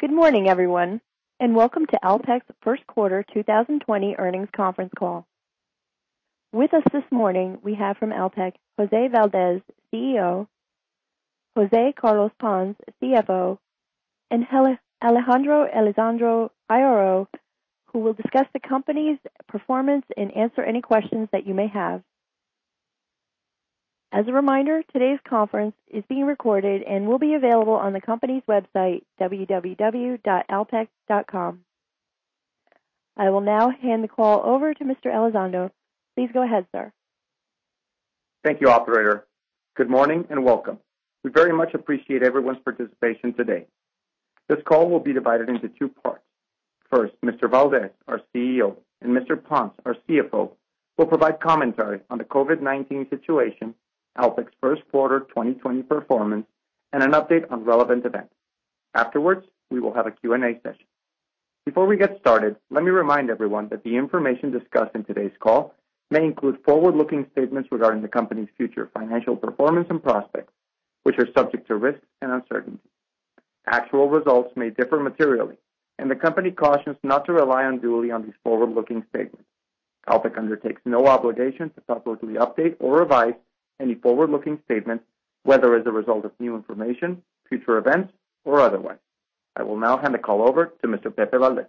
Good morning, everyone, and welcome to Alpek's first quarter 2020 earnings conference call. With us this morning, we have from Alpek, Jose Valdez, CEO, Jose Carlos Pons, CFO, and Alejandro Elizondo, IRO, who will discuss the company's performance and answer any questions that you may have. As a reminder, today's conference is being recorded and will be available on the company's website, www.alpek.com. I will now hand the call over to Mr. Elizondo. Please go ahead, sir. Thank you, operator. Good morning and welcome. We very much appreciate everyone's participation today. This call will be divided into two parts. First, Mr. Valdez, our CEO, and Mr. Pons, our CFO, will provide commentary on the COVID-19 situation, Alpek's first quarter 2020 performance, and an update on relevant events. Afterwards, we will have a Q&A session. Before we get started, let me remind everyone that the information discussed in today's call may include forward-looking statements regarding the company's future financial performance and prospects, which are subject to risks and uncertainty. Actual results may differ materially, and the company cautions not to rely unduly on these forward-looking statements. Alpek undertakes no obligation to publicly update or revise any forward-looking statements, whether as a result of new information, future events, or otherwise. I will now hand the call over to Mr. Pepe Valdez.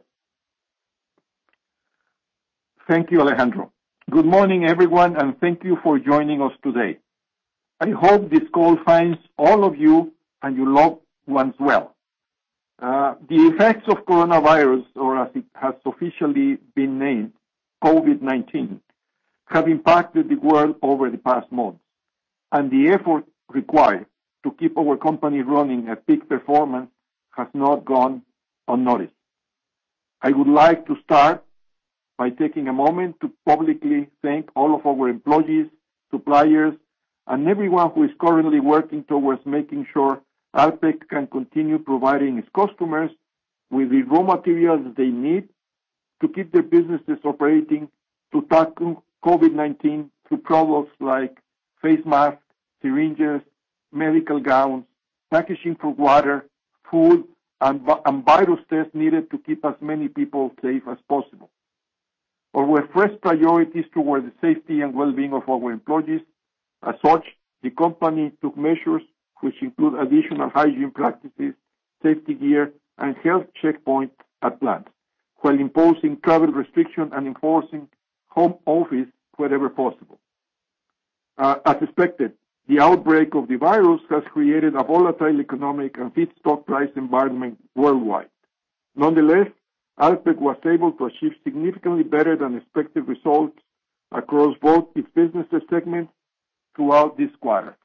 Thank you, Alejandro. Good morning, everyone, and thank you for joining us today. I hope this call finds all of you and your loved ones well. The effects of coronavirus, or as it has officially been named, COVID-19, have impacted the world over the past months, and the effort required to keep our company running at peak performance has not gone unnoticed. I would like to start by taking a moment to publicly thank all of our employees, suppliers, and everyone who is currently working towards making sure Alpek can continue providing its customers with the raw materials they need to keep their businesses operating to tackle COVID-19 through products like face masks, syringes, medical gowns, packaging for water, food, and virus tests needed to keep as many people safe as possible. Our first priority is toward the safety and well-being of our employees. As such, the company took measures which include additional hygiene practices, safety gear, and health checkpoints at plants, while imposing travel restrictions and enforcing home office wherever possible. As expected, the outbreak of the virus has created a volatile economic and feedstock price environment worldwide. Nonetheless, Alpek was able to achieve significantly better than expected results across both its business segments throughout this quarter.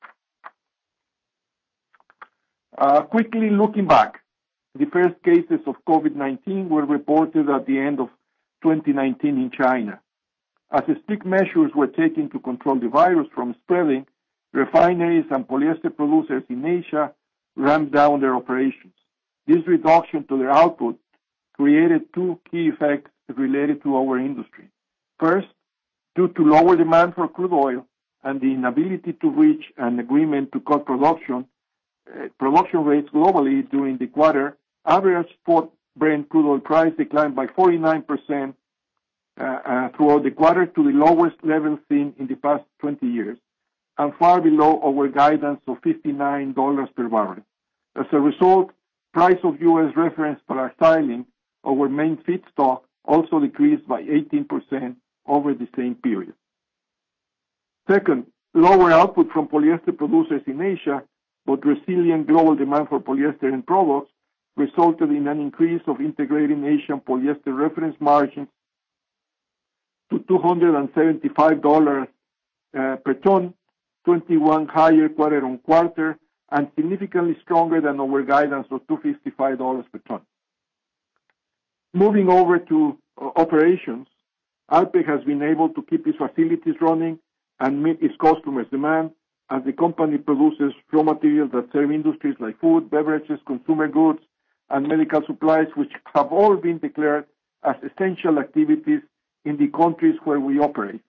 Quickly looking back, the first cases of COVID-19 were reported at the end of 2019 in China. As strict measures were taken to control the virus from spreading, refineries and polyester producers in Asia ramped down their operations. This reduction to their output created two key effects related to our industry. First, due to lower demand for crude oil and the inability to reach an agreement to cut production rates globally during the quarter, average spot Brent crude oil price declined by 49% throughout the quarter to the lowest level seen in the past 20 years, and far below our guidance of $59 per barrel. As a result, price of U.S. reference paraxylene, our main feedstock, also decreased by 18% over the same period. Second, lower output from polyester producers in Asia, but resilient global demand for polyester end products resulted in an increase of integrating Asian polyester reference margins to $275 per ton, 21 higher quarter on quarter, and significantly stronger than our guidance of $255 per ton. Moving over to operations, Alpek has been able to keep its facilities running and meet its customers' demand as the company produces raw materials that serve industries like food, beverages, consumer goods, and medical supplies, which have all been declared as essential activities in the countries where we operate.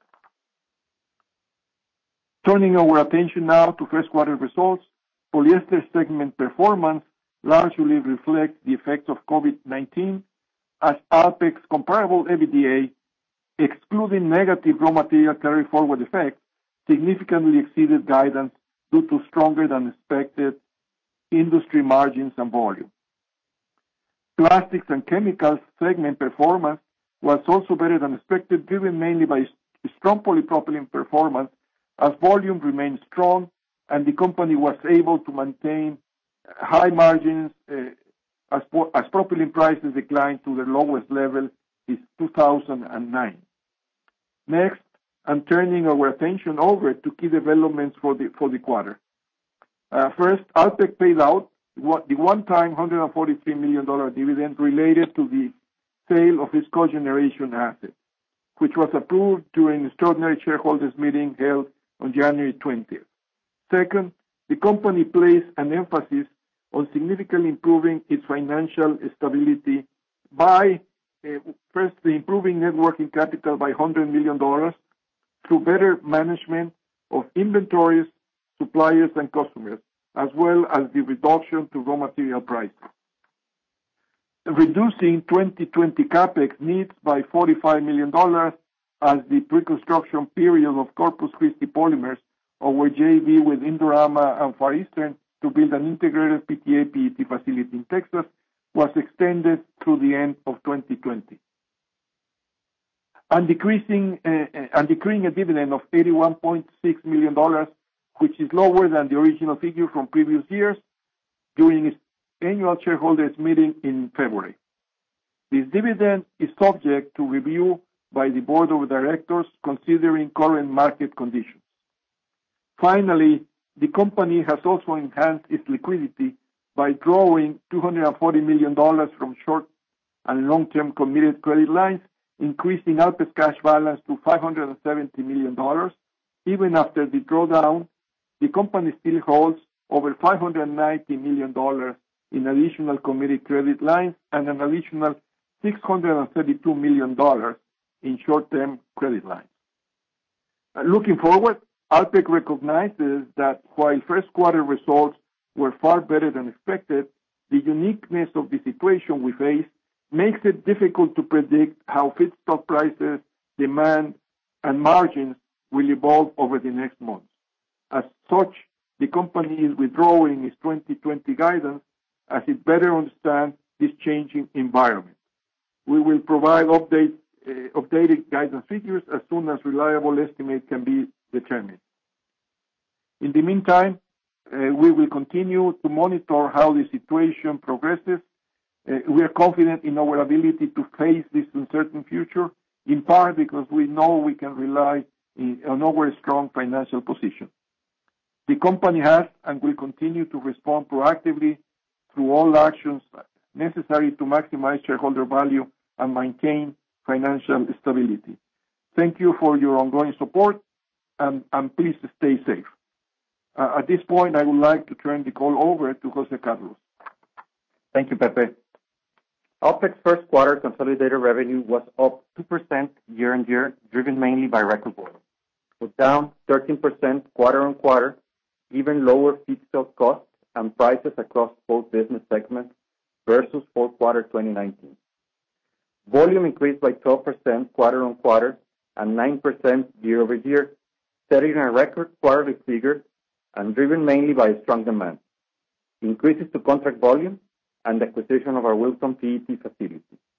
Turning our attention now to first quarter results, polyester segment performance largely reflects the effects of COVID-19, as Alpek's comparable EBITDA, excluding negative raw material carry-forward effects, significantly exceeded guidance due to stronger than expected industry margins and volume. Plastics and Chemicals segment performance was also better than expected, driven mainly by strong polypropylene performance as volume remained strong and the company was able to maintain high margins as propylene prices declined to their lowest level since 2009. Next, I'm turning our attention over to key developments for the quarter. First, Alpek paid out the one-time $143 million dividend related to the sale of its cogeneration asset, which was approved during extraordinary shareholders meeting held on January 20th. Second, the company placed an emphasis on significantly improving its financial stability by firstly improving net working capital by $100 million through better management of inventories, suppliers, and customers, as well as the reduction to raw material prices. Reducing 2020 CapEx needs by $45 million as the pre-construction period of Corpus Christi Polymers, our JV with Indorama and Far Eastern to build an integrated PTA/PET facility in Texas, was extended through the end of 2020. And decreeing a dividend of $81.6 million, which is lower than the original figure from previous years, during its annual shareholders meeting in February. This dividend is subject to review by the board of directors considering current market conditions. Finally, the company has also enhanced its liquidity by drawing $240 million from short and long-term committed credit lines, increasing Alpek's cash balance to $570 million. Even after the drawdown, the company still holds over $590 million in additional committed credit lines and an additional $632 million in short-term credit lines. Looking forward, Alpek recognizes that while first quarter results were far better than expected, the uniqueness of the situation we face makes it difficult to predict how feedstock prices, demand, and margins will evolve over the next months. As such, the company is withdrawing its 2020 guidance as it better understands this changing environment. We will provide updated guidance figures as soon as reliable estimates can be determined. In the meantime, we will continue to monitor how the situation progresses. We are confident in our ability to face this uncertain future, in part because we know we can rely on our strong financial position. The company has and will continue to respond proactively through all actions necessary to maximize shareholder value and maintain financial stability. Thank you for your ongoing support, and please stay safe. At this point, I would like to turn the call over to Jose Carlos. Thank you, Pepe. Alpek's first quarter consolidated revenue was up 2% year-on-year, driven mainly by record volume. It was down 13% quarter-on-quarter, even lower feedstock costs and prices across both business segments versus fourth quarter 2019. Volume increased by 12% quarter-on-quarter and 9% year-over-year, setting a record quarterly figure and driven mainly by strong demand, increases to contract volume, and the acquisition of our Wilton PET facility.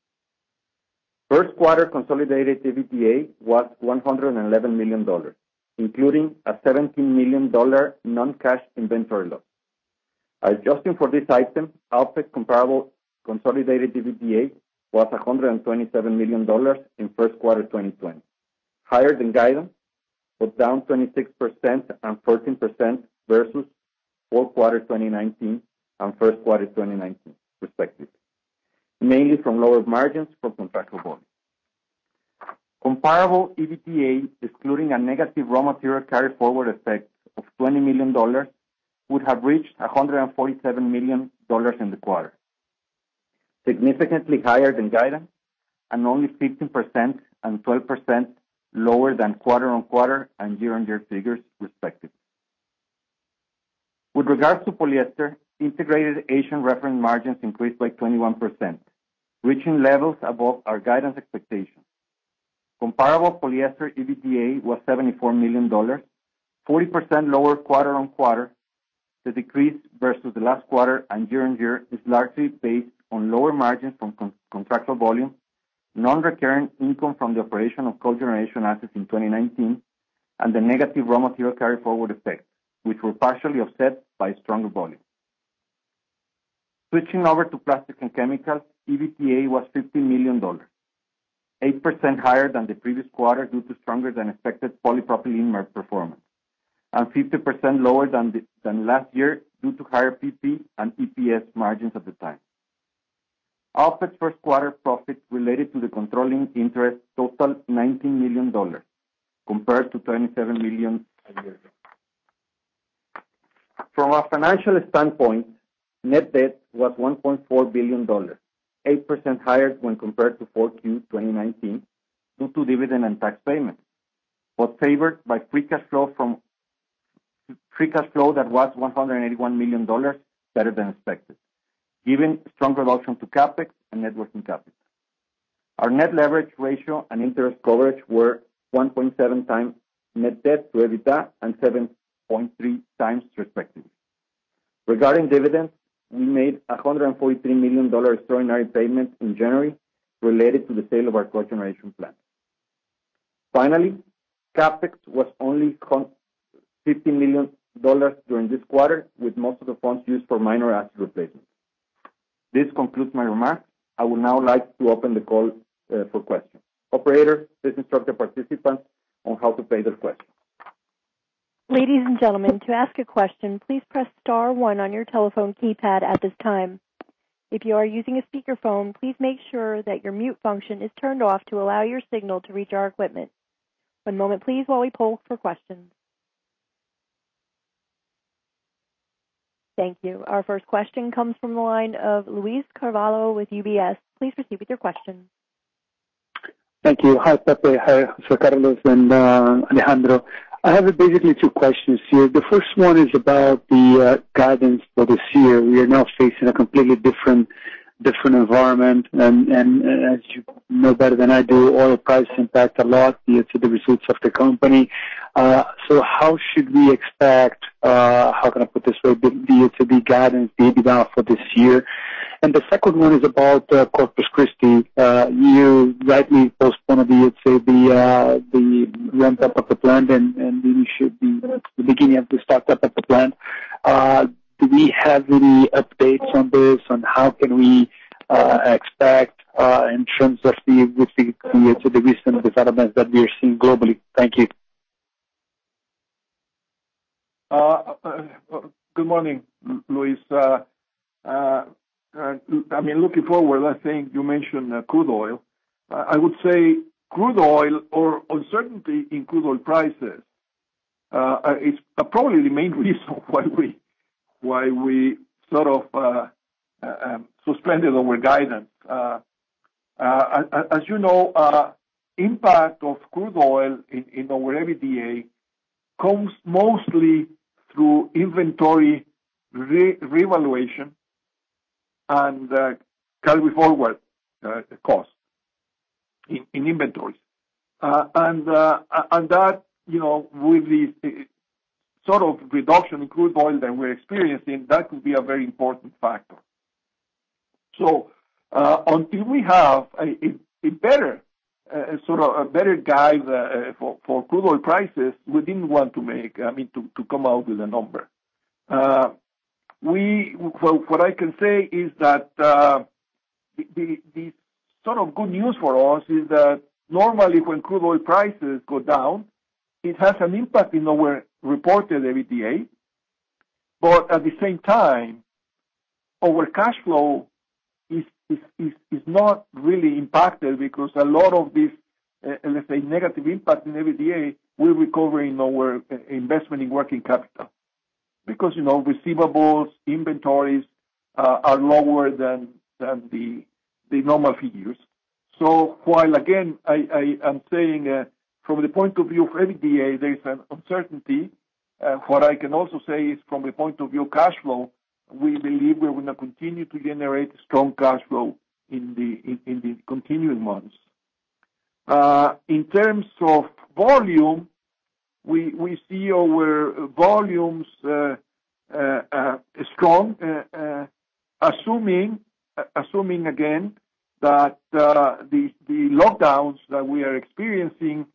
First quarter consolidated EBITDA was $111 million, including a $17 million non-cash inventory loss. Adjusting for this item, Alpek comparable consolidated EBITDA was $127 million in first quarter 2020, higher than guidance, but down 26% and 14% versus fourth quarter 2019 and first quarter 2019, respectively, mainly from lower margins from contractual volume. Comparable EBITDA, excluding a negative raw material carry-forward effect of $20 million, would have reached $147 million in the quarter, significantly higher than guidance and only 15% and 12% lower than quarter-on-quarter and year-on-year figures, respectively. With regards to polyester, integrated Asian reference margins increased by 21%, reaching levels above our guidance expectations. Comparable polyester EBITDA was $74 million, 40% lower quarter-on-quarter. The decrease versus the last quarter and year-on-year is largely based on lower margins from contractual volume, non-recurrent income from the operation of cogeneration assets in 2019, and the negative raw material carry-forward effect, which were partially offset by stronger volume. Switching over to plastics and chemicals, EBITDA was $50 million, 8% higher than the previous quarter due to stronger than expected polypropylene performance, and 50% lower than last year due to higher PP and EPS margins at the time. Alpek's first quarter profit related to the controlling interest totaled $19 million, compared to $27 million a year ago. From a financial standpoint, net debt was $1.4 billion, 8% higher when compared to 4Q 2019 due to dividend and tax payments, but favored by free cash flow that was $181 million, better than expected, given strong reduction to CapEx and net working capital. Our net leverage ratio and interest coverage were 1.7 times net debt to EBITDA and 7.3 times respectively. Regarding dividends, we made $143 million extraordinary payment in January related to the sale of our cogeneration plant. Finally, CapEx was only $50 million during this quarter, with most of the funds used for minor asset replacement. This concludes my remarks. I would now like to open the call for questions. Operator, please instruct the participants on how to pose their questions. Ladies and gentlemen, to ask a question, please press star one on your telephone keypad at this time. If you are using a speakerphone, please make sure that your mute function is turned off to allow your signal to reach our equipment. One moment, please, while we poll for questions. Thank you. Our first question comes from the line of Luis Carvalho with UBS. Please proceed with your question. Thank you. Hi, Pepe. Hi, José Carlos and Alejandro. I have basically two questions here. The first one is about the guidance for this year. We are now facing a completely different environment, and as you know better than I do, oil prices impact a lot to the results of the company. So how should we expect, how can I put this way, the guidance, the EBITDA for this year? And the second one is about Corpus Christi. You rightly postponed the ramp up of the plant and the beginning of the startup of the plant. Do we have any updates on this, on how can we expect in terms of the recent developments that we are seeing globally? Thank you. Good morning, Luis. Looking forward, I think you mentioned crude oil. I would say crude oil or uncertainty in crude oil prices is probably the main reason why we sort of suspended our guidance. As you know, impact of crude oil in our EBITDA comes mostly through inventory revaluation and carry forward cost in inventories. And that, with the sort of reduction in crude oil that we're experiencing, that could be a very important factor. So until we have a better guide for crude oil prices, we didn't want to come out with a number. What I can say is that the sort of good news for us is that normally when crude oil prices go down, it has an impact in our reported EBITDA, but at the same time, our cash flow is not really impacted because a lot of this, let's say, negative impact in EBITDA will recover in our investment in working capital. Because, receivables, inventories are lower than the normal figures. So while, again, I am saying from the point of view of EBITDA, there is an uncertainty, what I can also say is from the point of view of cash flow, we believe we're going to continue to generate strong cash flow in the continuing months. In terms of volume, we see our volumes strong, assuming again that the lockdowns that we are experiencing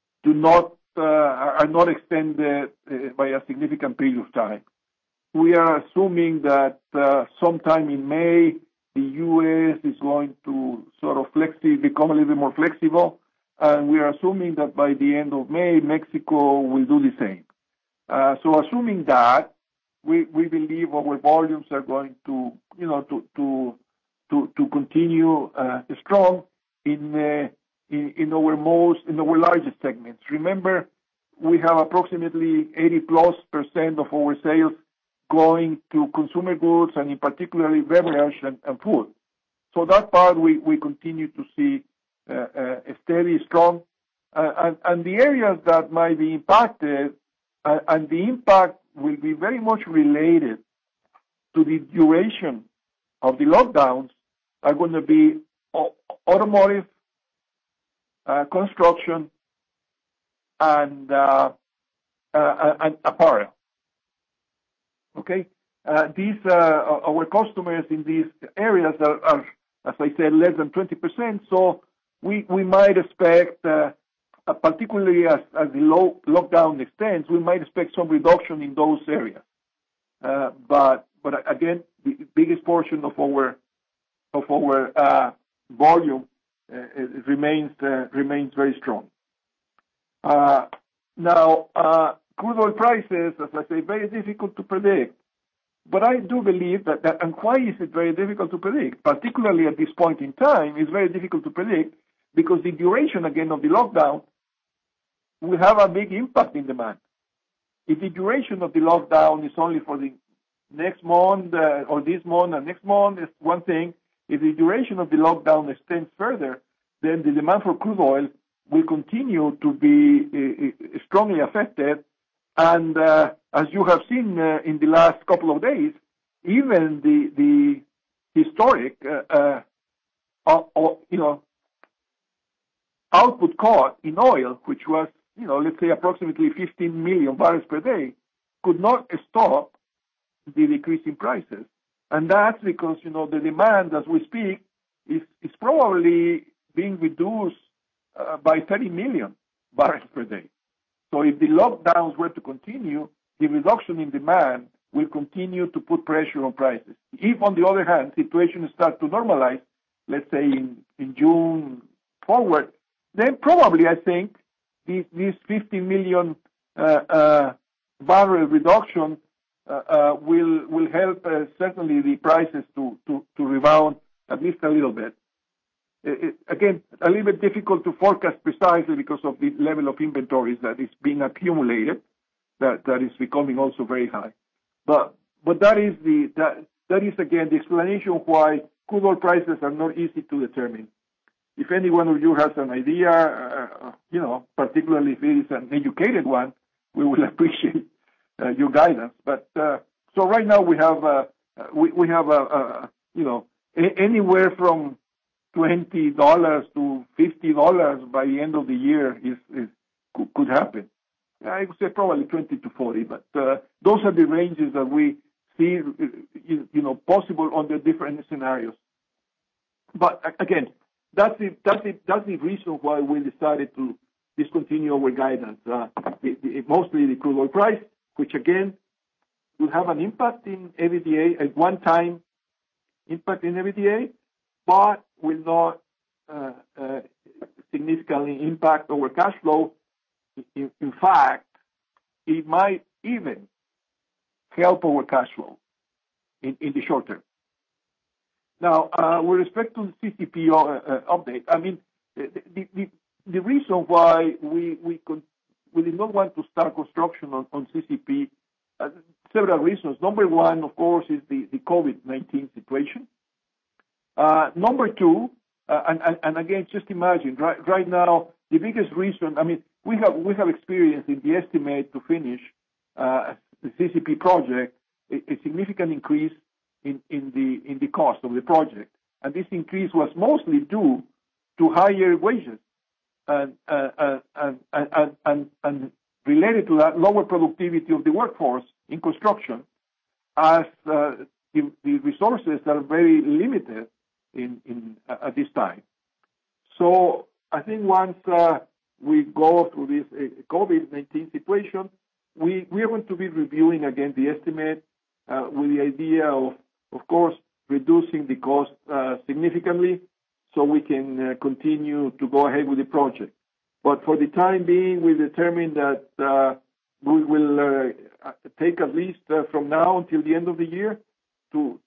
are not extended by a significant period of time. We are assuming that sometime in May, the U.S. is going to sort of become a little bit more flexible, and we are assuming that by the end of May, Mexico will do the same. So assuming that, we believe our volumes are going to continue strong in our largest segments. Remember, we have approximately 80+% of our sales going to consumer goods and in particularly beverage and food. So that part we continue to see steady, strong, and the areas that might be impacted, and the impact will be very much related to the duration of the lockdowns, are going to be automotive, construction, and apparel. Okay, these our customers in these areas are, as I said, less than 20%. So we might expect, particularly as the lockdown extends, we might expect some reduction in those areas. But again, the biggest portion of our volume remains very strong. Now, crude oil prices, as I say, very difficult to predict. But I do believe that, and why is it very difficult to predict? Particularly at this point in time, it's very difficult to predict because the duration, again, of the lockdown will have a big impact in demand. If the duration of the lockdown is only for the next month or this month and next month, it's one thing. If the duration of the lockdown extends further, then the demand for crude oil will continue to be strongly affected. And as you have seen in the last couple of days, even the historic output cut in oil, which was let's say approximately 15 million barrels per day, could not stop the decrease in prices. And that's because the demand, as we speak, is probably being reduced by 30 million barrels per day. So if the lockdowns were to continue, the reduction in demand will continue to put pressure on prices. If, on the other hand, situations start to normalize, let's say in June forward, then probably I think this 50 million barrel reduction will help certainly the prices to rebound at least a little bit. Again, a little bit difficult to forecast precisely because of the level of inventories that is being accumulated, that is becoming also very high. But that is again the explanation why crude oil prices are not easy to determine. If any one of you has an idea, particularly if it is an educated one, we will appreciate your guidance. But so right now we have anywhere from $20 to $50 by the end of the year could happen. I would say probably 20 to 40, but those are the ranges that we see, possible under different scenarios. But again, that's the reason why we decided to discontinue our guidance. Mostly the crude oil price, which again will have an impact in EBITDA, a one-time impact in EBITDA, but will not significantly impact our cash flow. In fact, it might even help our cash flow in the short term. Now, with respect to the CCP update, I mean, the reason why we did not want to start construction on CCP, several reasons. Number one, of course, is the COVID-19 situation. Number two, and again, just imagine, right now, the biggest reason, I mean, we have experienced in the estimate to finish the CCP project a significant increase in the cost of the project. And this increase was mostly due to higher wages and related to that, lower productivity of the workforce in construction, as the resources are very limited at this time. So I think once we go through this COVID-19 situation, we are going to be reviewing again the estimate with the idea of course, reducing the cost significantly so we can continue to go ahead with the project. But for the time being, we determined that we will take at least from now until the end of the year to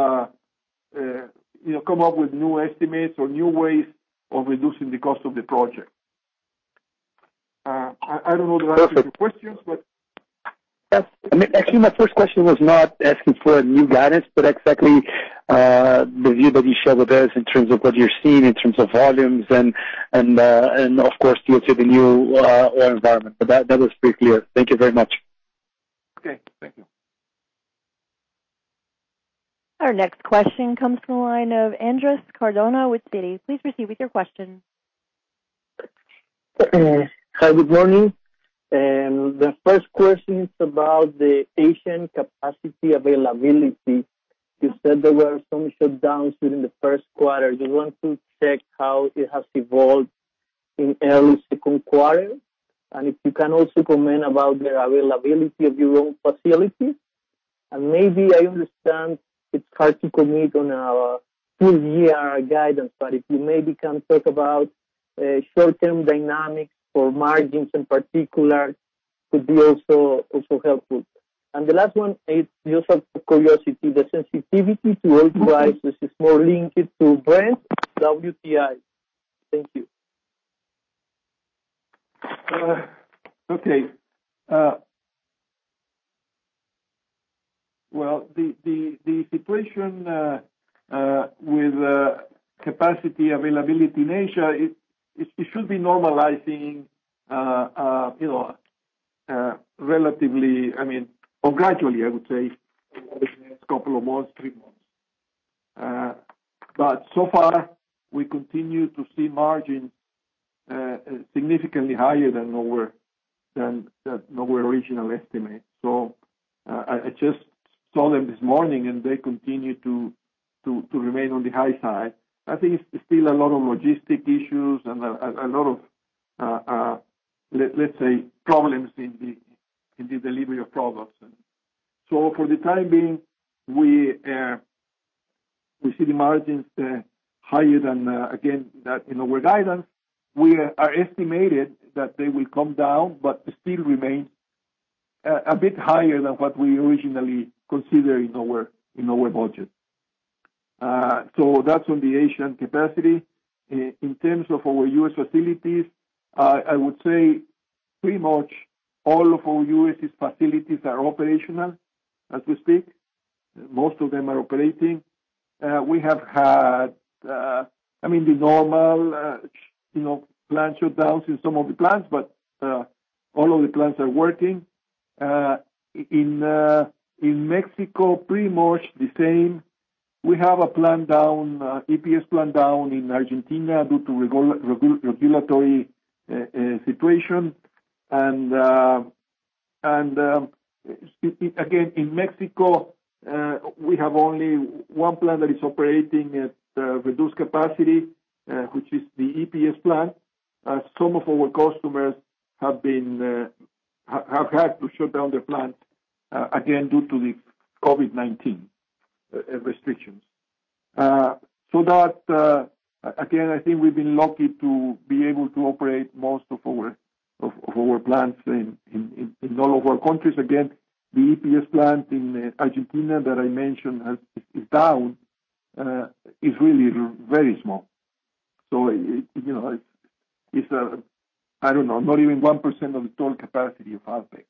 come up with new estimates or new ways of reducing the cost of the project. I don't know the answer to your questions, but yes. I mean, actually, my first question was not asking for a new guidance, but exactly the view that you shared with us in terms of what you're seeing in terms of volumes and of course due to the new oil environment. But that was pretty clear. Thank you very much. Okay, thank you. Our next question comes from the line of Andres Cardona with Citi. Please proceed with your question. Hi, good morning. The first question is about the Asian capacity availability. You said there were some shutdowns during the first quarter. Just want to check how it has evolved in early second quarter, and if you can also comment about the availability of your own facilities. And maybe I understand it's hard to commit on a full year guidance, but if you maybe can talk about short-term dynamics for margins in particular, could be also helpful. And the last one is just out of curiosity, the sensitivity to oil prices is more linked to Brent, WTI. Thank you. Okay. Well, the situation with capacity availability in Asia, it should be normalizing, relatively, or gradually, I would say, over the next couple of months, 3 months. But so far, we continue to see margins significantly higher than our original estimate. So I just saw them this morning, and they continue to remain on the high side. I think it's still a lot of logistic issues and a lot of, let's say, problems in the delivery of products. And so for the time being, we see the margins higher than, again, that in our guidance. We are estimated that they will come down, but still remain a bit higher than what we originally considered in our budget. So that's on the Asian capacity. In terms of our U.S. facilities, I would say pretty much all of our U.S. facilities are operational as we speak. Most of them are operating. We have had, the normal, plant shutdowns in some of the plants, but all of the plants are working. In Mexico, pretty much the same. We have a plant down, EPS plant down in Argentina due to regulatory situation, and again in Mexico, we have only one plant that is operating at reduced capacity, which is the EPS plant. Some of our customers have had to shut down their plants again due to the COVID-19 restrictions. So that again, I think we've been lucky to be able to operate most of our plants in all of our countries. Again, the EPS plant in Argentina that I mentioned is down. Is really very small. So it's I don't know, not even 1% of the total capacity of Alpek.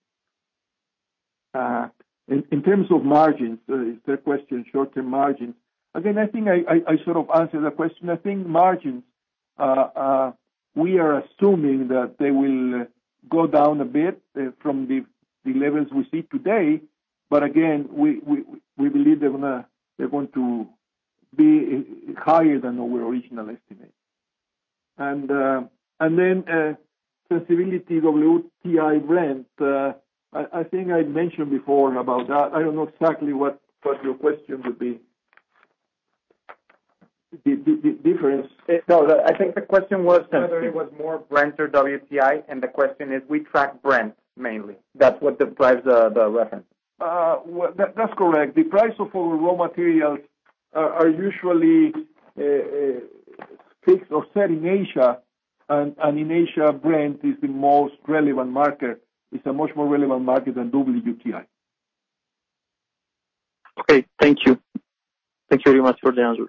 In terms of margins, is there a question, short-term margins? Again, I think I sort of answered the question. I think margins, we are assuming that they will go down a bit from the levels we see today. But again, we believe they're going to they're going to be higher than our original estimate. And then sensibility WTI Brent. I think I mentioned before about that. I don't know exactly what your question would be. The difference. No, I think the question was whether it was more Brent or WTI, and the question is we track Brent mainly. That's what drives the reference. Well, that's correct. The price of our raw materials are usually fixed or set in Asia, and in Asia, Brent is the most relevant market. It's a much more relevant market than WTI. Okay, thank you. Thank you very much for the answers.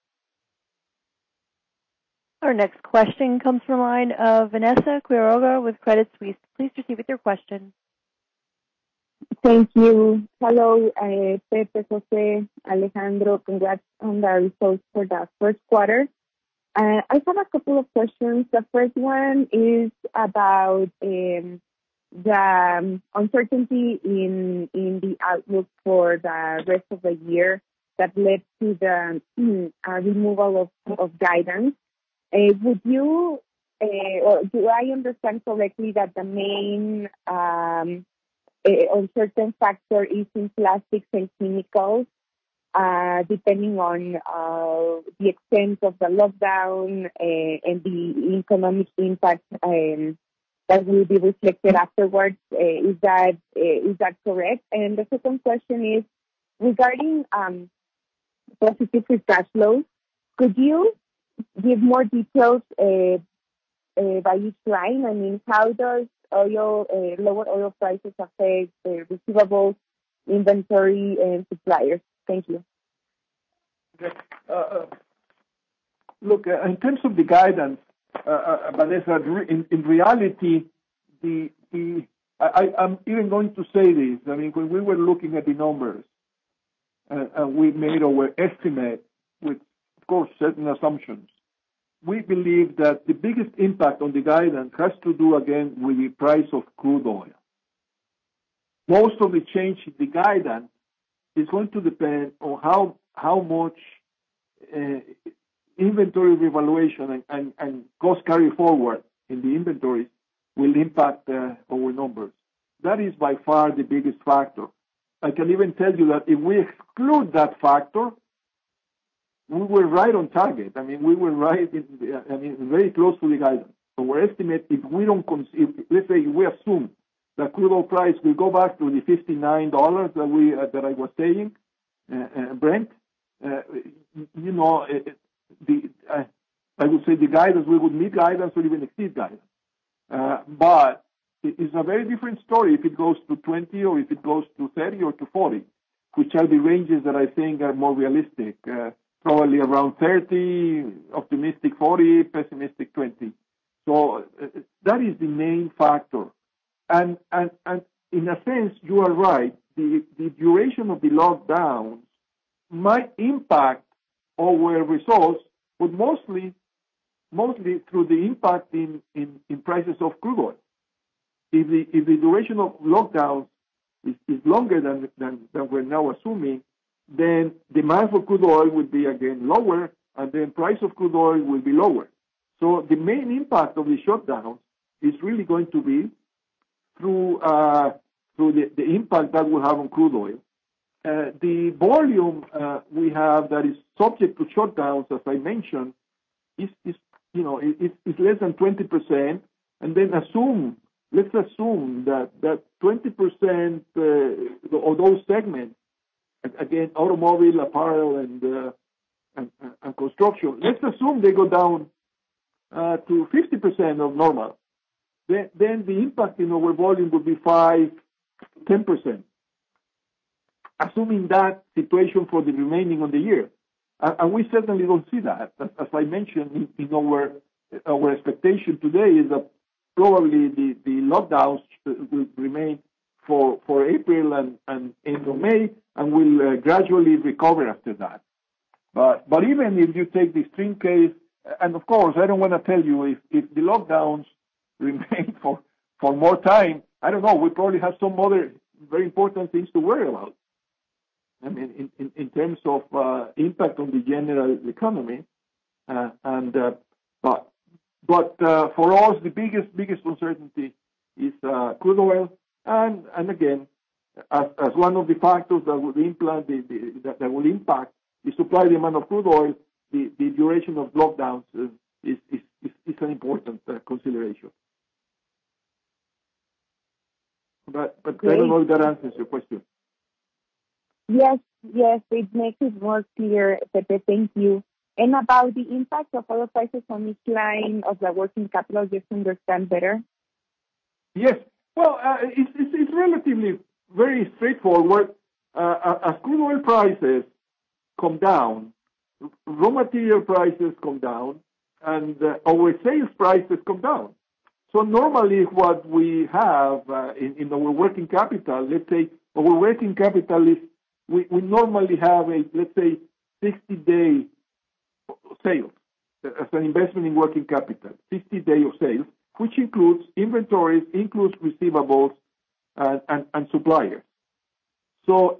Our next question comes from the line of Vanessa Quiroga with Credit Suisse. Please proceed with your question. Thank you. Hello, Pepe, Jose, Alejandro. Congrats on the results for the first quarter. I have a couple of questions. The first one is about the uncertainty in the outlook for the rest of the year that led to the removal of guidance. Would you, or do I understand correctly that the main uncertain factor is in plastics and chemicals, depending on the extent of the lockdown and the economic impact that will be reflected afterwards? Is that correct? And the second question is regarding positive free cash flow. Could you give more details by each line? I mean, how does lower oil prices affect receivables, inventory, and suppliers? Thank you. Okay. Look, in terms of the guidance, Vanessa, in reality, I'm even going to say this. I mean, when we were looking at the numbers, and we made our estimate with, of course, certain assumptions, we believe that the biggest impact on the guidance has to do, again, with the price of crude oil. Most of the change in the guidance is going to depend on how much inventory revaluation and cost carry forward in the inventories will impact our numbers. That is by far the biggest factor. I can even tell you that if we exclude that factor, we were right on target. I mean, we were right, very close to the guidance. So our estimate, let's say we assume that crude oil price will go back to the $59 that I was saying, Brent, I would say the guidance, we would meet guidance or even exceed guidance. But it's a very different story if it goes to 20 or if it goes to 30 or to 40, which are the ranges that I think are more realistic. Probably around 30, optimistic 40, pessimistic 20. So that is the main factor. And in a sense, you are right. The duration of the lockdowns might impact our results, but mostly through the impact in prices of crude oil. If the duration of lockdowns is longer than we're now assuming, then demand for crude oil will be again lower, and then price of crude oil will be lower. So the main impact of the shutdowns is really going to be through the impact that will have on crude oil. The volume we have that is subject to shutdowns, as I mentioned, is less than 20%, and then let's assume that 20% of those segments, again, automobile, apparel, and construction, let's assume they go down to 50% of normal. Then the impact in our volume would be 5-10%. Assuming that situation for the remaining of the year. And we certainly don't see that. As I mentioned, in our expectation today is that probably the lockdowns will remain for April and into May, and will gradually recover after that. But even if you take the extreme case, and of course, I don't want to tell you if the lockdowns remain for more time, I don't know, we probably have some other very important things to worry about. I mean, in terms of impact on the general economy. But for us, the biggest uncertainty is crude oil, and again, as one of the factors that will impact the supply demand of crude oil, the duration of lockdowns is an important consideration. But I don't know if that answers your question. Yes, it makes it more clear, Pepe. Thank you. And about the impact of oil prices on each line of the working capital, just to understand better. Yes. Well, it's relatively very straightforward. As crude oil prices come down, raw material prices come down, and our sales prices come down. So normally what we have in our working capital, let's say our working capital is, we normally have a, let's say, 60-day sales as an investment in working capital, 60-day of sales, which includes inventories, includes receivables, and suppliers. So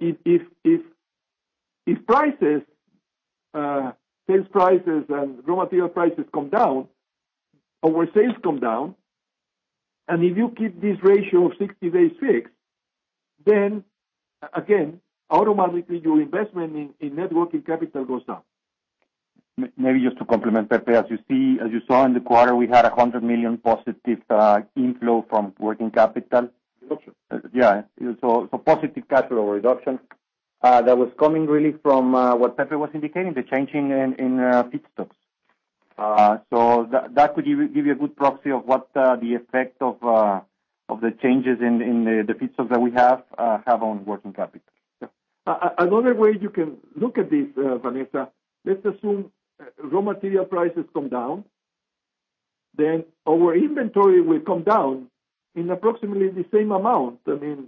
if prices, sales prices and raw material prices come down, our sales come down, and if you keep this ratio of 60 days fixed, then again, automatically your investment in net working capital goes down. Maybe just to complement Pepe, as you saw in the quarter, we had 100 million positive inflow from working capital. Reduction. So positive cash flow reduction that was coming really from what Pepe was indicating, the changing in feedstocks. So that could give you a good proxy of what the effect of the changes in the feedstocks that we have on working capital. Another way you can look at this, Vanessa, let's assume raw material prices come down, then our inventory will come down in approximately the same amount. I mean,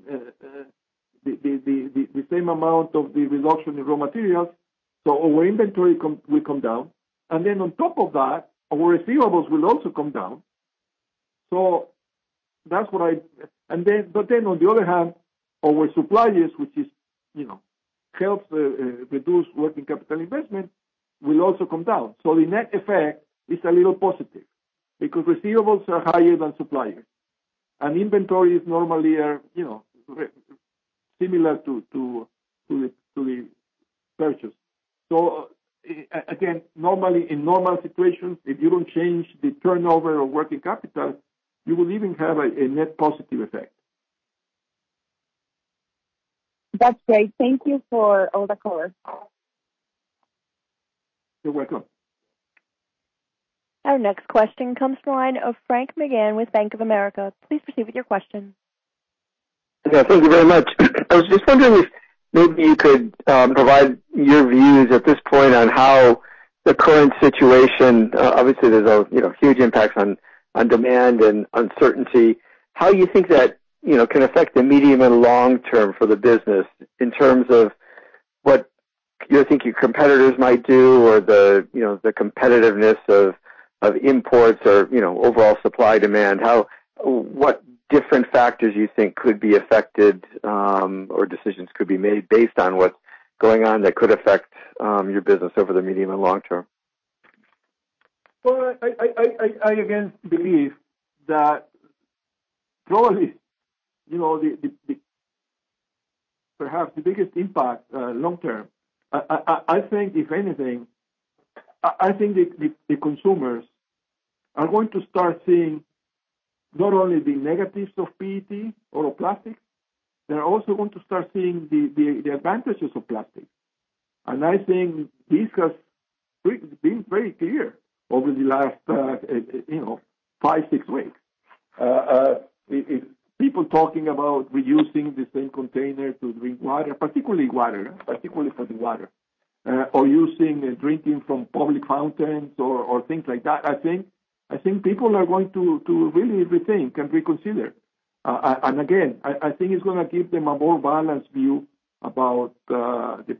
the same amount of the reduction in raw materials. So our inventory will come down, and then on top of that, our receivables will also come down. So that's what but then on the other hand, our suppliers, which is, helps reduce working capital investment, will also come down. So the net effect is a little positive because receivables are higher than suppliers, and inventories normally are, similar to the purchase. So again, normally in normal situations, if you don't change the turnover of working capital, you will even have a net positive effect. That's great. Thank you for all the color. You're welcome. Our next question comes from the line of Frank McGann with Bank of America. Please proceed with your question. Yeah, thank you very much. I was just wondering if maybe you could provide your views at this point on how the current situation, obviously there's a huge impacts on demand and uncertainty, how you think that can affect the medium and long term for the business in terms of what you think your competitors might do, or the competitiveness of imports, or overall supply demand. What different factors you think could be affected, or decisions could be made based on what's going on that could affect your business over the medium and long term? Well, I again believe that probably perhaps the biggest impact long term. I think, if anything, I think the consumers are going to start seeing not only the negatives of PET or of plastic, they're also going to start seeing the advantages of plastic. And I think this has been very clear over the last 5-6 weeks. People talking about reusing the same container to drink water, particularly for the water, or drinking from public fountains or things like that. I think people are going to really rethink and reconsider. And again, I think it's going to give them a more balanced view about the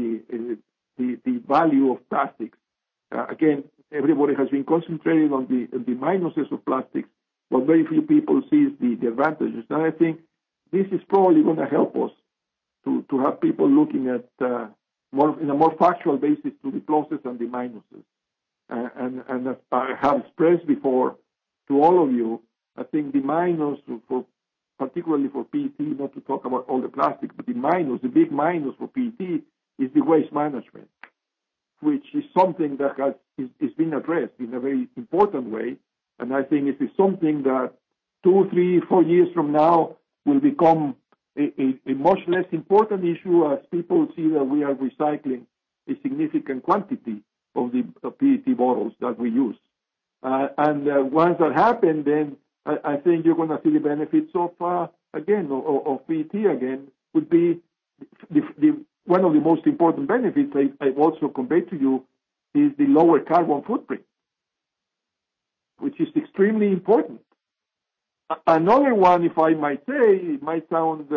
value of plastics. Again, everybody has been concentrated on the minuses of plastics, but very few people see the advantages. And I think this is probably going to help us to have people looking at in a more factual basis to the pluses and the minuses. And as I have expressed before to all of you, I think the minus, particularly for PET, not to talk about all the plastic, but the big minus for PET is the waste management, which is something that is being addressed in a very important way. And I think it is something that 2, 3, 4 years from now will become a much less important issue as people see that we are recycling a significant quantity of the PET bottles that we use. And once that happens, then I think you're going to see the benefits of PET again, would be one of the most important benefits I've also conveyed to you is the lower carbon footprint, which is extremely important. Another one, if I might say, it might sound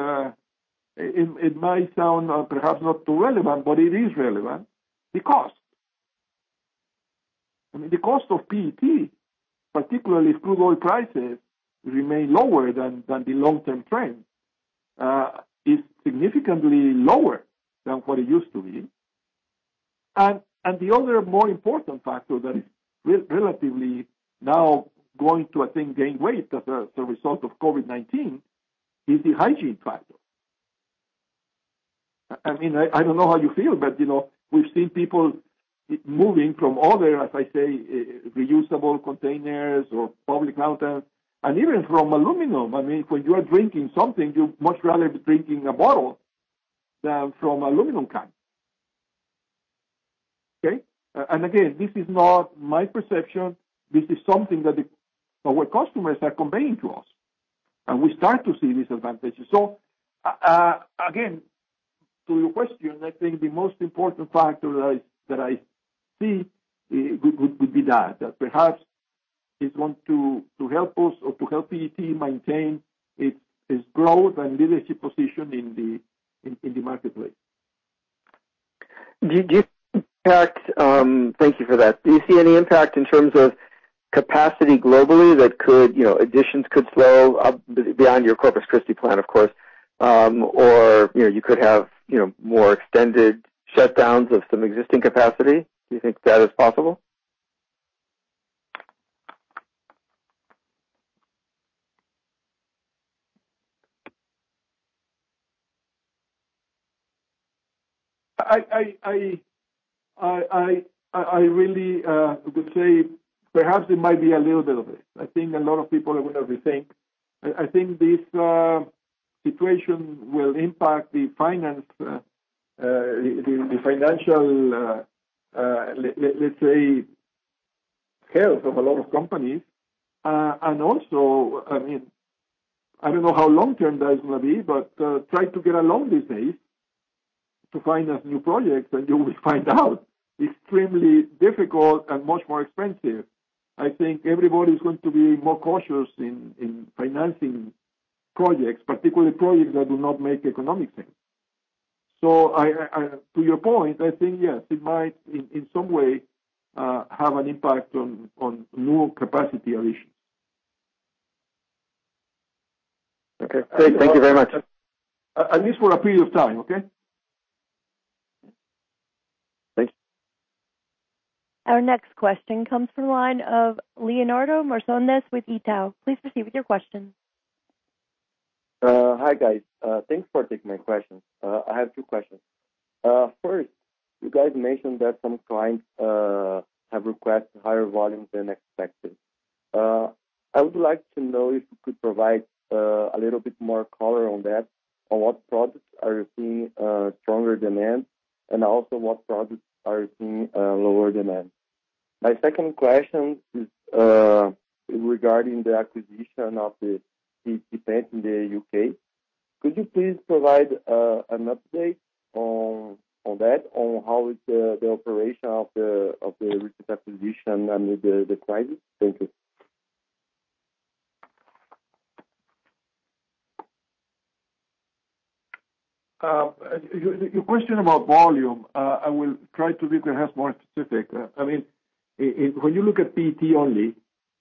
perhaps not too relevant, but it is relevant, the cost. I mean, the cost of PET, particularly if crude oil prices remain lower than the long-term trend, is significantly lower than what it used to be. And the other more important factor that is relatively now going to, I think, gain weight as a result of COVID-19 is the hygiene factor. I mean, I don't know how you feel, but, we've seen people moving from other, as I say, reusable containers or public fountains, and even from aluminum. I mean, when you are drinking something, you much rather be drinking a bottle than from aluminum can. Okay? And again, this is not my perception. This is something that our customers are conveying to us. And we start to see these advantages. So, again, to your question, I think the most important factor that I see would be that perhaps is going to help us or to help PET maintain its growth and leadership position in the marketplace. Do you impact? Thank you for that. Do you see any impact in terms of capacity globally that could, additions could slow up beyond your Corpus Christi plant, of course, or you could have more extended shutdowns of some existing capacity? Do you think that is possible? I really would say perhaps it might be a little bit of it. I think a lot of people are going to rethink. I think this situation will impact the financial, let's say, health of a lot of companies. And also, I mean, I don't know how long-term that is going to be, but try to get along these days to find us new projects, and you will find out extremely difficult and much more expensive. I think everybody is going to be more cautious in financing projects, particularly projects that do not make economic sense. So, to your point, I think, yes, it might in some way have an impact on new capacity additions. Okay, great. Thank you very much. At least for a period of time, okay? Thank you. Our next question comes from the line of Leonardo Marcondes with Itaú. Please proceed with your question. Hi, guys. Thanks for taking my questions. I have two questions. First, you guys mentioned that some clients have requested higher volumes than expected. I would like to know if you could provide a little bit more color on that, on what products are you seeing stronger demand, and also what products are you seeing lower demand. My second question is regarding the acquisition of the PET plant in the UK. Could you please provide an update on that, on how is the operation of the recent acquisition amid the crisis? Thank you. Your question about volume, I will try to be perhaps more specific. I mean, when you look at PET only,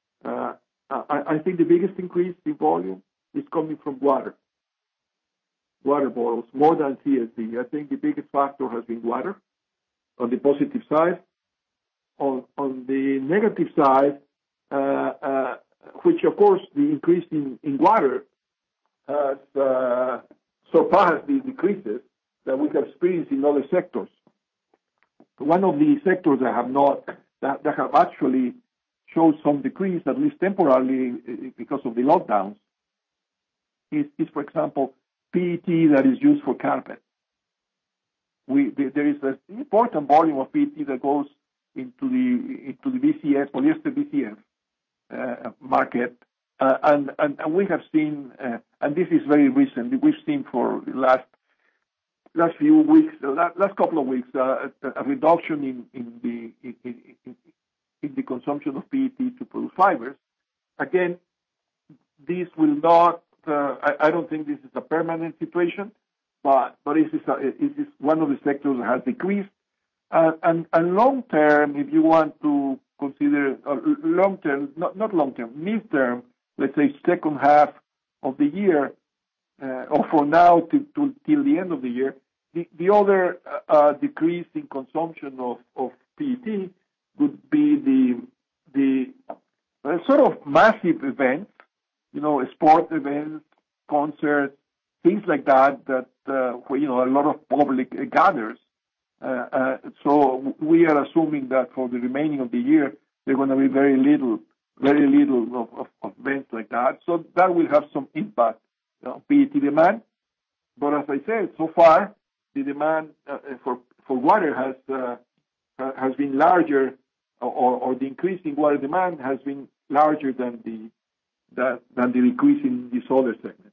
I think the biggest increase in volume is coming from water. water bottles more than CSD. I think the biggest factor has been water on the positive side. On the negative side, which of course the increase in water has surpassed the decreases that we have experienced in other sectors. One of the sectors that have actually showed some decrease, at least temporarily, because of the lockdowns, is for example, PET that is used for carpet. There is an important volume of PET that goes into the BCF, polyester BCF market, and we have seen, and this is very recent. We've seen for the last few weeks, last couple of weeks, a reduction in the consumption of PET to produce fibers. Again, this will not. I don't think this is a permanent situation, but it is one of the sectors that has decreased. And long term, if you want to consider long term, not long term, mid term, let's say second half of the year, or for now till the end of the year, the other decrease in consumption of PET would be the sort of massive events, sport events, concerts, things like that where a lot of public gathers. So we are assuming that for the remaining of the year, there are going to be very little of events like that. So that will have some impact on PET demand. But as I said, so far the demand for water has been larger, or the increase in water demand has been larger than the decrease in this other segment.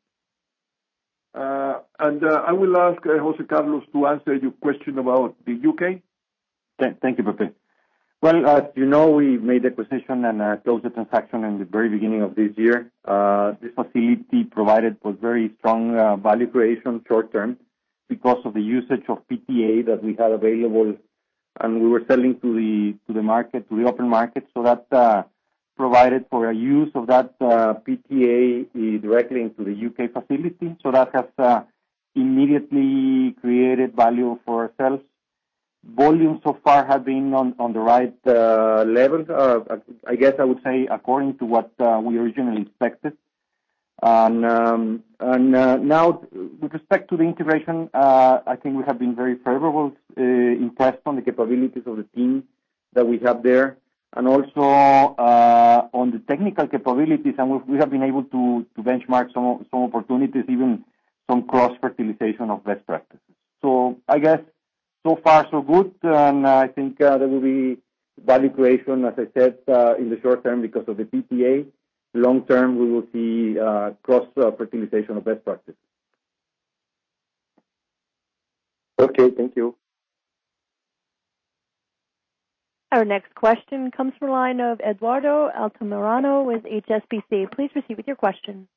And I will ask Jose Carlos to answer your question about the UK. Thank you, Pepe. Well, as you know, we made the acquisition and closed the transaction in the very beginning of this year. This facility provided was very strong value creation short term because of the usage of PTA that we had available, and we were selling to the market, to the open market. So that provided for a use of that PTA directly into the UK facility. So that has immediately created value for ourselves. Volume so far have been on the right level. I guess I would say according to what we originally expected. And now, with respect to the integration, I think we have been very favorable, impressed on the capabilities of the team that we have there, and also on the technical capabilities, and we have been able to benchmark some opportunities, even some cross-fertilization of best practices. So I guess so far so good, and I think there will be value creation, as I said, in the short term because of the PTA. Long term, we will see cross-fertilization of best practices. Okay, thank you. Our next question comes from the line of Eduardo Altamirano with HSBC. Please proceed with your question.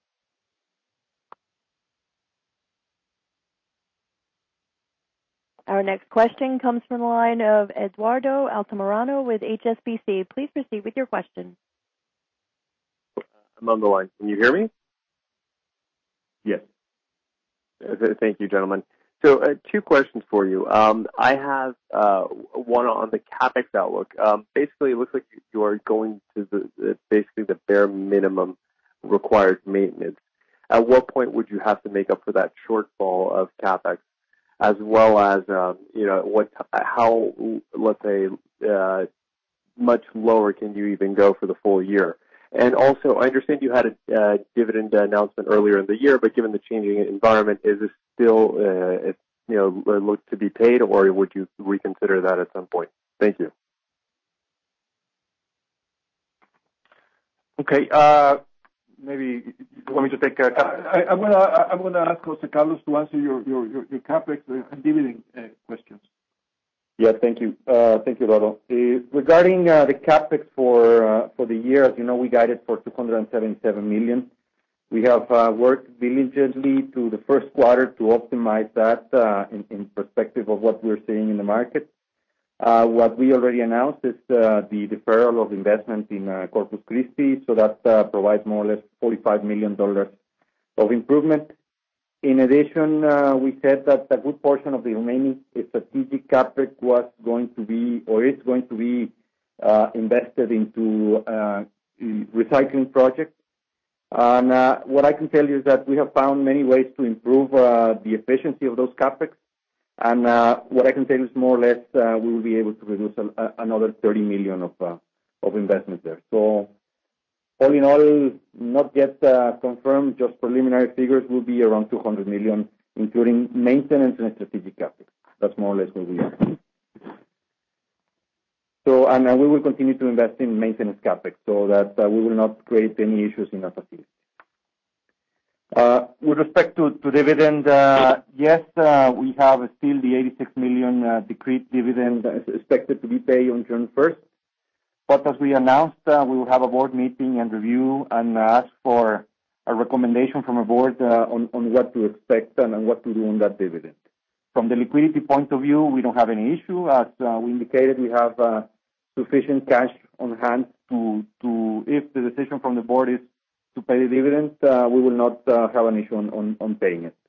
Our next question comes from the line of Eduardo Altamirano with HSBC. Please proceed with your question. I'm on the line. Can you hear me? Yes. Thank you, gentlemen. So two questions for you. I have one on the CapEx outlook. Basically, it looks like you are going to basically the bare minimum required maintenance. At what point would you have to make up for that shortfall of CapEx, as well as how, let's say, much lower can you even go for the full year? And also, I understand you had a dividend announcement earlier in the year, but given the changing environment, is this still look to be paid, or would you reconsider that at some point? Thank you. Okay. Maybe you want me to take I'm gonna ask Jose Carlos to answer your CapEx and dividend questions. Yeah, thank you. Thank you, Eduardo. Regarding the CapEx for the year, as you know, we guided for $277 million. We have worked diligently to the first quarter to optimize that in perspective of what we're seeing in the market. What we already announced is the deferral of investment in Corpus Christi, so that provides more or less $45 million of improvement. In addition, we said that a good portion of the remaining strategic CapEx was going to be, or is going to be, invested into recycling projects. And what I can tell you is that we have found many ways to improve the efficiency of those CapEx. And what I can tell you is more or less we will be able to reduce another 30 million of investment there. So all in all, not yet confirmed, just preliminary figures will be around 200 million, including maintenance and strategic CapEx. That's more or less where we are. So, and we will continue to invest in maintenance CapEx so that we will not create any issues in our facility. With respect to dividend, yes, we have still the 86 million decreed dividend expected to be paid on June 1st. But as we announced, we will have a board meeting and review and ask for a recommendation from a board on what to expect and what to do on that dividend. From the liquidity point of view, we don't have any issue. As we indicated, we have sufficient cash on hand to if the decision from the board is to pay the dividend, we will not have an issue on paying it.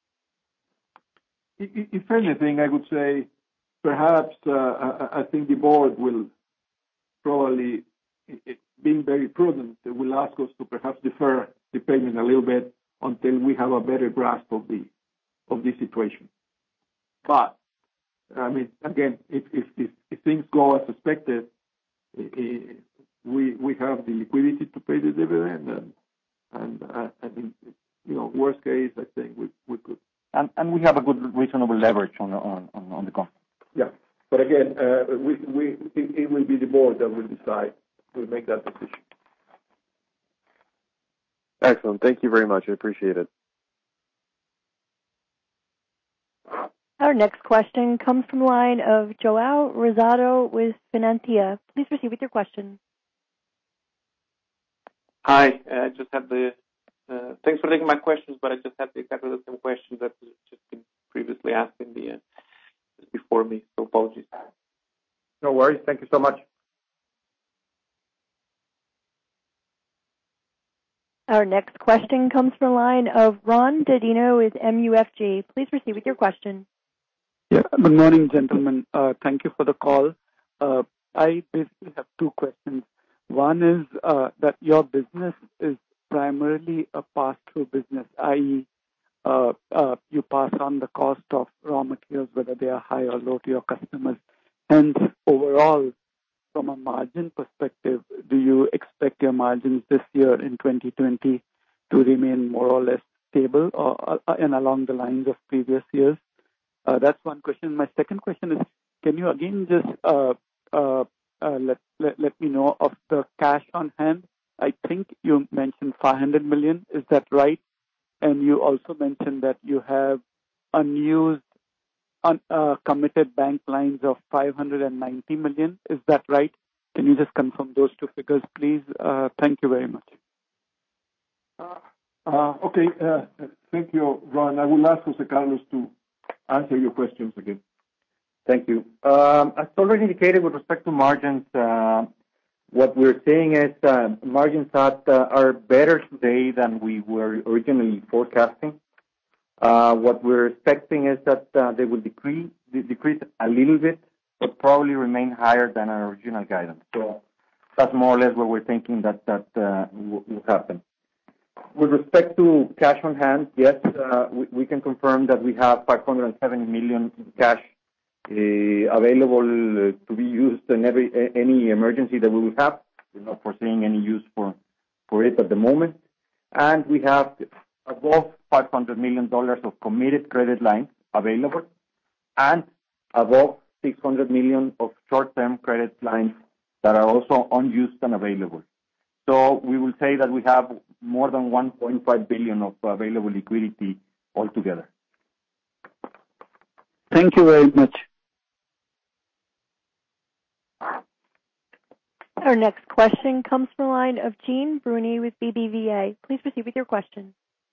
If anything, I would say perhaps I think the board will probably, being very prudent, will ask us to perhaps defer the payment a little bit until we have a better grasp of the situation. But I mean, again, if things go as expected, we have the liquidity to pay the dividend, and I think, worst case, I think we could. And we have a good reasonable leverage on the company. Yeah, but again, it will be the board that will decide to make that decision. Excellent. Thank you very much. I appreciate it. Our next question comes from the line of Joao Rosado with Finantia. Please proceed with your question. Hi. I just have thanks for taking my questions, but I just have exactly the same questions that just been previously asked before me. So apologies. No worries. Thank you so much. Our next question comes from the line of Ron Dadino with MUFG. Please proceed with your question. Yeah. Good morning, gentlemen. Thank you for the call. I basically have two questions. One is that your business is primarily a pass-through business, i.e., you pass on the cost of raw materials, whether they are high or low, to your customers. Hence, overall, from a margin perspective, do you expect your margins this year in 2020 to remain more or less stable and along the lines of previous years? That's one question. My second question is, can you again just let me know of the cash on hand? I think you mentioned 500 million. Is that right? And you also mentioned that you have unused, committed bank lines of 590 million. Is that right? Can you just confirm those two figures, please? Thank you very much. Okay. Thank you, Ron. I will ask José Carlos to answer your questions again. Thank you. As already indicated with respect to margins, what we're seeing is margins that are better today than we were originally forecasting. What we're expecting is that they will decrease a little bit, but probably remain higher than our original guidance. So that's more or less what we're thinking that will happen. With respect to cash on hand, yes, we can confirm that we have 570 million in cash available to be used in any emergency that we will have. We're not foreseeing any use for it at the moment. And we have above $500 million of committed credit lines available and above 600 million of short-term credit lines that are also unused and available. So we will say that we have more than 1.5 billion of available liquidity altogether. Thank you very much. Our next question comes from the line of Jean Bruni with BBVA. Please proceed with your question.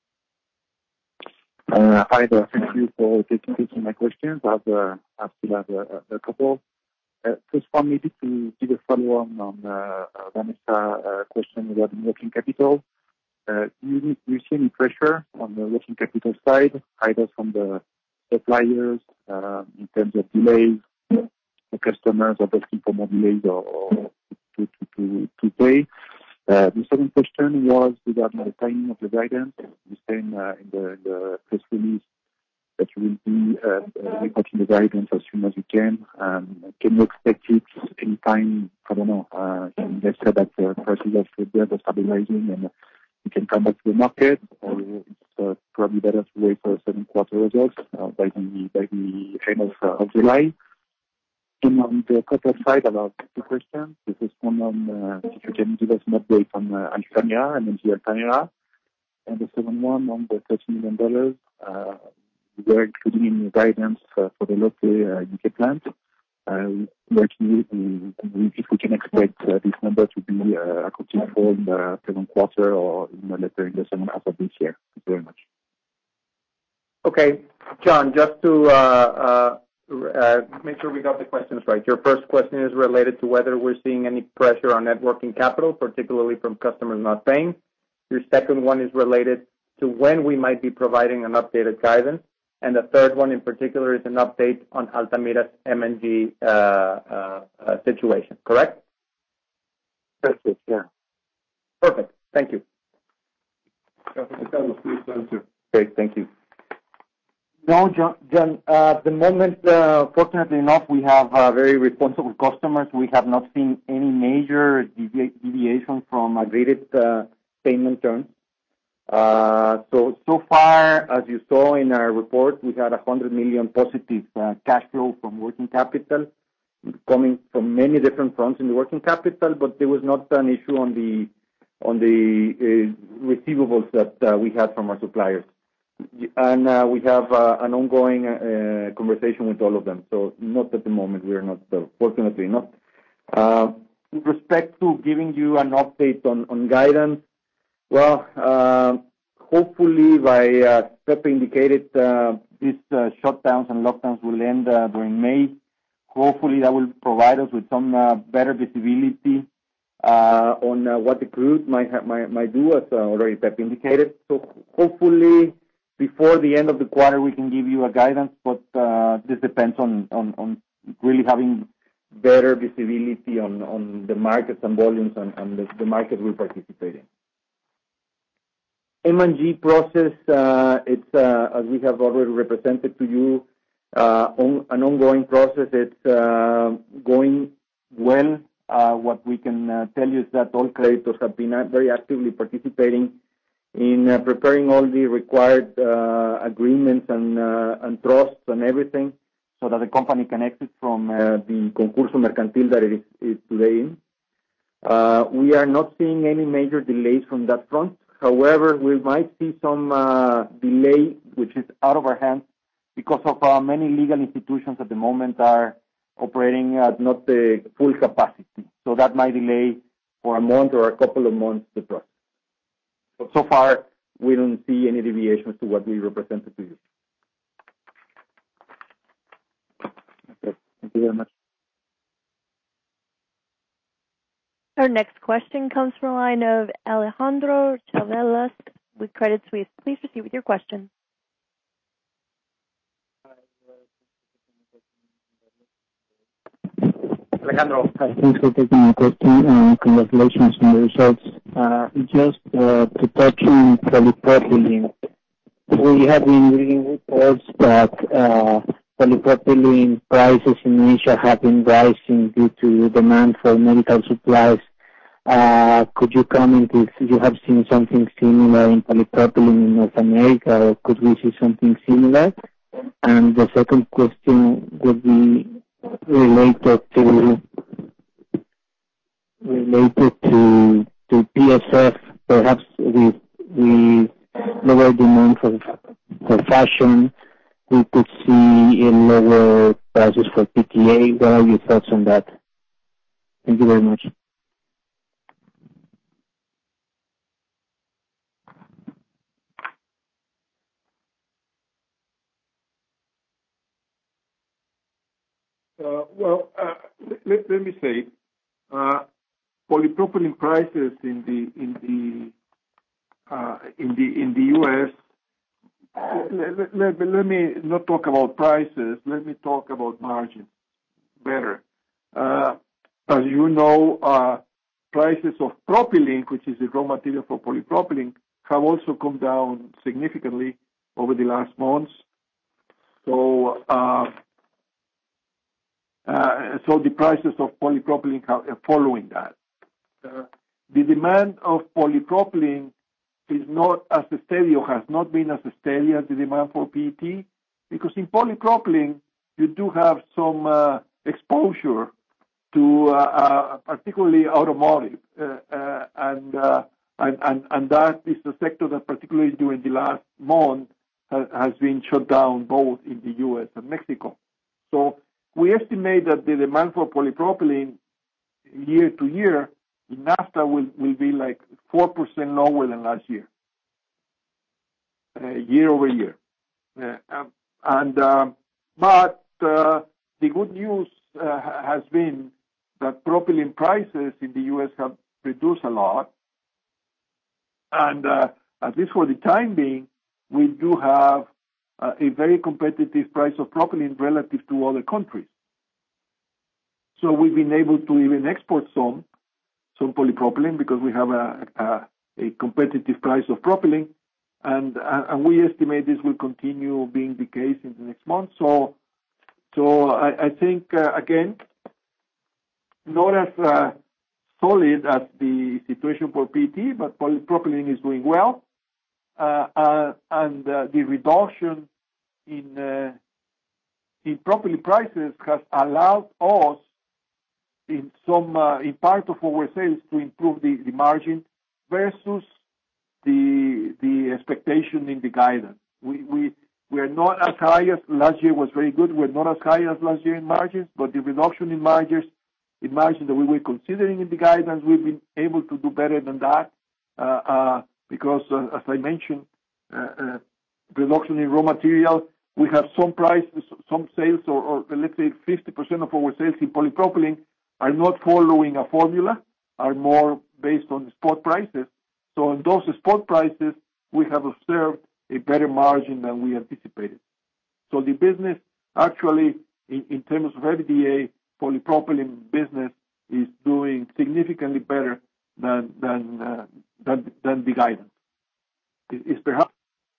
Hi there. Thank you for taking my questions. I still have a couple. First one, maybe to give a follow-on on Vanessa's question regarding working capital. do you see any pressure on the working capital side, either from the suppliers in terms of delays, the customers are asking for more delays or to pay? The second question was regarding the timing of the guidance. You said in the press release that you will be reporting the guidance as soon as you can. Can you expect it anytime, I don't know, let's say that the prices of the gas are stabilizing and you can come back to the market, or it's probably better to wait for second quarter results by the end of July? And on the corporate side, about two questions. The first one on if you can give us an update on Altamira and NG Altamira. And the second one on the $30 million we're including in your guidance for the Lotte UK plant. If we can expect this number to be accounted for in the second quarter or later in the second half of this year. Thank you very much. Okay, John, just to make sure we got the questions right. Your first question is related to whether we're seeing any pressure on net working capital, particularly from customers not paying. Your second one is related to when we might be providing an updated guidance. And the third one in particular is an update on Altamira's MNG situation, correct? That's it, yeah. Perfect. Thank you. Great, thank you. No, John, at the moment, fortunately enough, we have very responsible customers. We have not seen any major deviation from agreed payment terms. So far, as you saw in our report, we had 100 million positive cash flow from working capital coming from many different fronts in the working capital, but there was not an issue on the receivables that we had from our suppliers. And we have an ongoing conversation with all of them. So not at the moment, we are not, fortunately not. With respect to giving you an update on guidance, well, hopefully by Pepe indicated, these shutdowns and lockdowns will end during May. Hopefully that will provide us with some better visibility on what the crude might do, as already Pepe indicated. So hopefully before the end of the quarter we can give you a guidance, but this depends on really having better visibility on the markets and volumes and the market we participate in. M&G process, it's as we have already represented to you, an ongoing process. It's going well. What we can tell you is that all creditors have been very actively participating in preparing all the required agreements and trusts and everything, so that the company can exit from the concurso mercantil that it is today in. We are not seeing any major delays from that front. However, we might see some delay, which is out of our hands, because of many legal institutions at the moment are operating at not the full capacity. So that might delay for a month or a couple of months the process. But so far, we don't see any deviations to what we represented to you. Okay. Thank you very much. Our next question comes from the line of Alejandro Chavelas with Credit Suisse. Please proceed with your question. Alejandro. Hi, thanks for taking my question and congratulations on the results. Just to touch on polypropylene, we have been reading reports that polypropylene prices in Asia have been rising due to demand for medical supplies. Could you comment if you have seen something similar in polypropylene in North America, or could we see something similar? And the second question would be related to PSF, perhaps with lower demand for fashion. We could see lower prices for PTA. What are your thoughts on that? Thank you very much. Let me say, polypropylene prices in in the U.S. Let me not talk about prices. Let me talk about margins better. As you know, prices of propylene, which is the raw material for polypropylene, have also come down significantly over the last months. So the prices of polypropylene are following that. The demand of polypropylene is not as steady or has not been as steady as the demand for PET, because in polypropylene you do have some exposure to particularly automotive, and that is a sector that particularly during the last month has been shut down both in the U.S. and Mexico. So we estimate that the demand for polypropylene year to year in NAFTA will be like 4% lower than last year, year over year. But the good news has been that propylene prices in the U.S. have reduced a lot, and at least for the time being, we do have a very competitive price of propylene relative to other countries. So we've been able to even export some polypropylene because we have a competitive price of propylene, and we estimate this will continue being the case in the next month. So I think again, not as solid as the situation for PET, but polypropylene is doing well, and the reduction in propylene prices has allowed us in part of our sales to improve the margin versus the expectation in the guidance. We are not as high as last year was very good. We're not as high as last year in margins, but the reduction in margins that we were considering in the guidance, we've been able to do better than that because, as I mentioned, reduction in raw material. We have some sales, or let's say 50% of our sales in polypropylene are not following a formula, are more based on spot prices. So on those spot prices, we have observed a better margin than we anticipated. So the business actually, in terms of EBITDA, polypropylene business is doing significantly better than the guidance. It's perhaps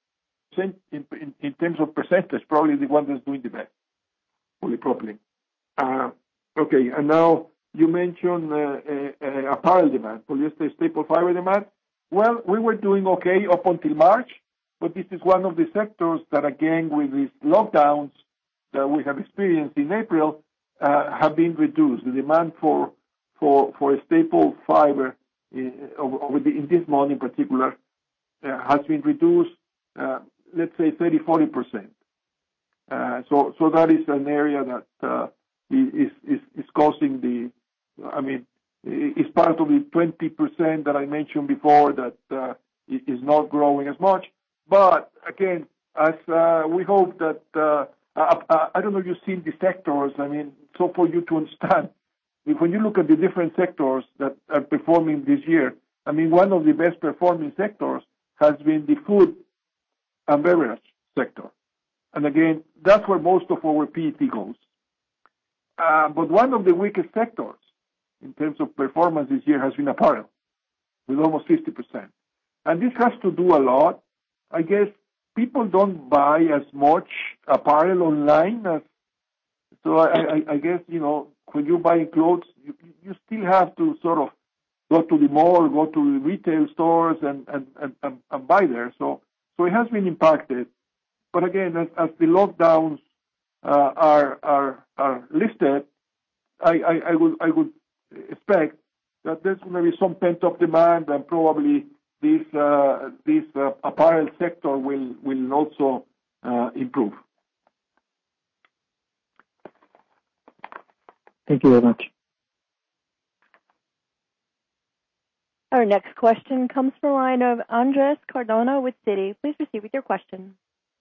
in terms of percentage, probably the one that's doing the best, polypropylene. Okay, and now you mentioned apparel demand, polyester staple fiber demand. Well, we were doing okay up until March, but this is one of the sectors that, again, with these lockdowns that we have experienced in April, have been reduced. The demand for staple fiber in this month in particular has been reduced, let's say 30-40%. So that is an area that is causing the. I mean, it's part of the 20% that I mentioned before that is not growing as much. But again, as we hope that I don't know if you've seen the sectors. I mean, so for you to understand, when you look at the different sectors that are performing this year, I mean, one of the best performing sectors has been the food and beverage sector, and again, that's where most of our PET goes. But one of the weakest sectors in terms of performance this year has been apparel, with almost 50%. And this has to do a lot. I guess people don't buy as much apparel online so I guess, when you buy clothes, you still have to sort of go to the mall, go to the retail stores and buy there. So it has been impacted. But again, as the lockdowns are lifted, I would expect that there's going to be some pent-up demand, and probably this apparel sector will also improve. Thank you very much. Our next question comes from the line of Andres Cardona with Citi. Please proceed with your question.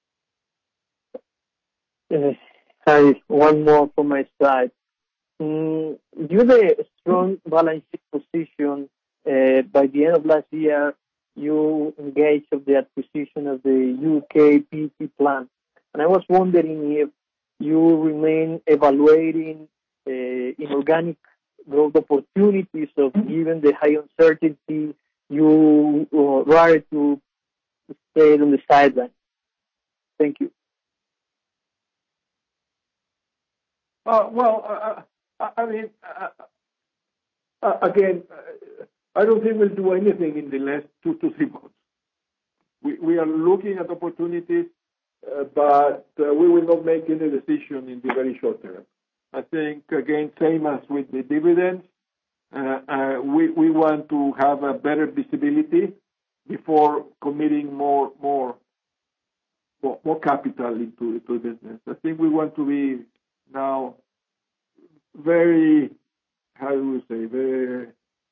Hi, one more from my side. Due to the strong balance sheet position, by the end of last year, you engaged of the acquisition of the UK PET plant. And I was wondering if you remain evaluating inorganic growth opportunities of given the high uncertainty, you rather to stay on the sideline. Thank you. Again, I don't think we'll do anything in the next 2 to 3 months. We are looking at opportunities, but we will not make any decision in the very short term. I think, again, same as with the dividends, we want to have a better visibility before committing more capital into the business. I think we want to be now very, how do we say,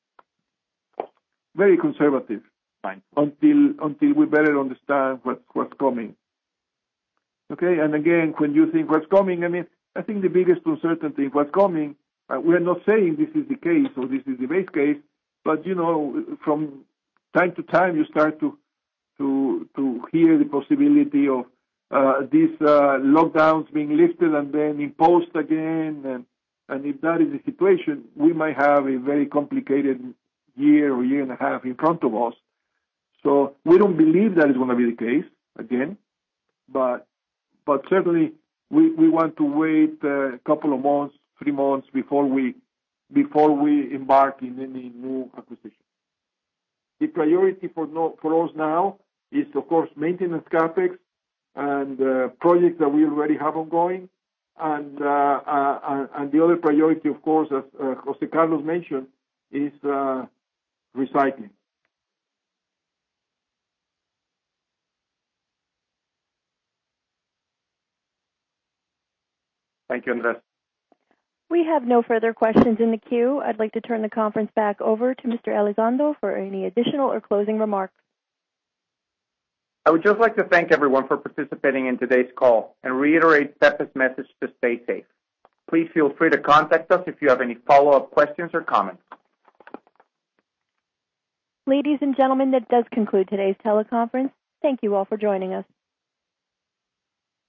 very conservative. Fine. Until we better understand what's coming. Okay, and again, when you think what's coming, I think the biggest uncertainty in what's coming, we're not saying this is the case or this is the base case, but from time to time you start to hear the possibility of these lockdowns being lifted and then imposed again, and if that is the situation, we might have a very complicated year or year and a half in front of us. So we don't believe that is going to be the case again, but certainly we want to wait a couple of months, 3 months before we embark in any new acquisition. The priority for us now is, of course, maintenance capex and projects that we already have ongoing, and the other priority, of course, as Jose Carlos mentioned, is recycling. Thank you, Andres. We have no further questions in the queue. I'd like to turn the conference back over to Mr. Elizondo for any additional or closing remarks. I would just like to thank everyone for participating in today's call and reiterate Pepe's message to stay safe. Please feel free to contact us if you have any follow-up questions or comments. Ladies and gentlemen, that does conclude today's teleconference. Thank you all for joining us.